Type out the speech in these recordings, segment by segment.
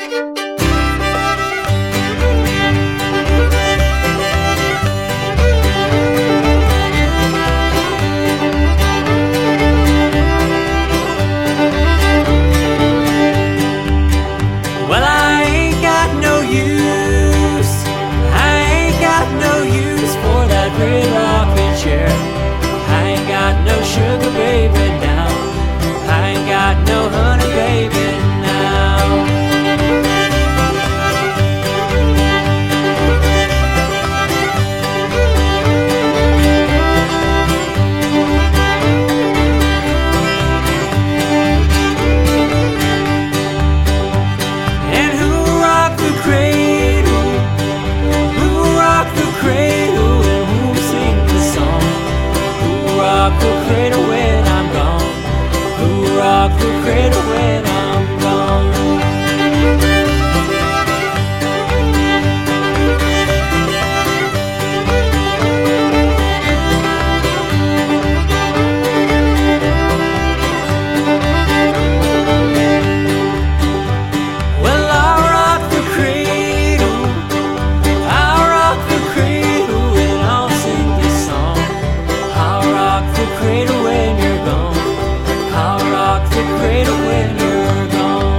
Well, I ain't got no use. I ain't got no use for that red rocking chair. I ain't got no sugar baby now. I ain't got no honey baby now. And who rocked the cradle? Who rocked the cradle? And who sing the song? Who rocked the cradle when I'm gone? Who rocked the cradle when I'm gone? Well, I'll rock the cradle, I'll rock the cradle, and I'll sing this song. I'll rock the cradle when you're gone. I'll rock the cradle when you're gone.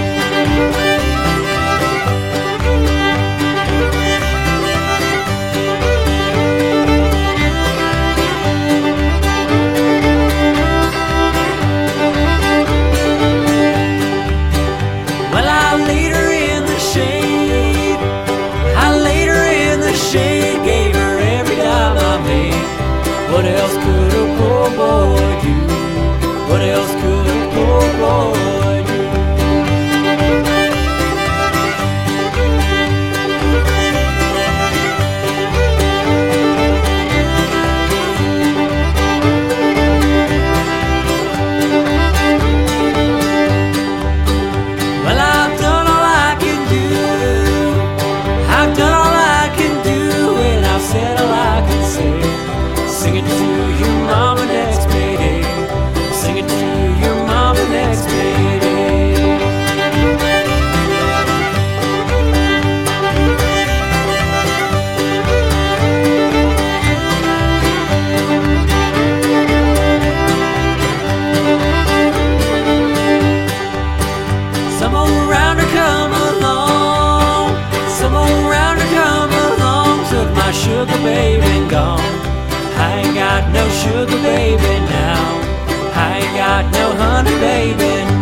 Well, I laid her in the shade. I laid her in the shade, gave her every dime I made. What else could a poor boy do? What else could a poor boy do? Well, I've done all I can do. I've done all I can do, and I've said all I can say. Sing it to your mama next payday. Sing it to your mama next payday. Some old rounder come along. Some old rounder come along. Took my sugar baby and gone. I ain't got no sugar baby now. I ain't got no honey baby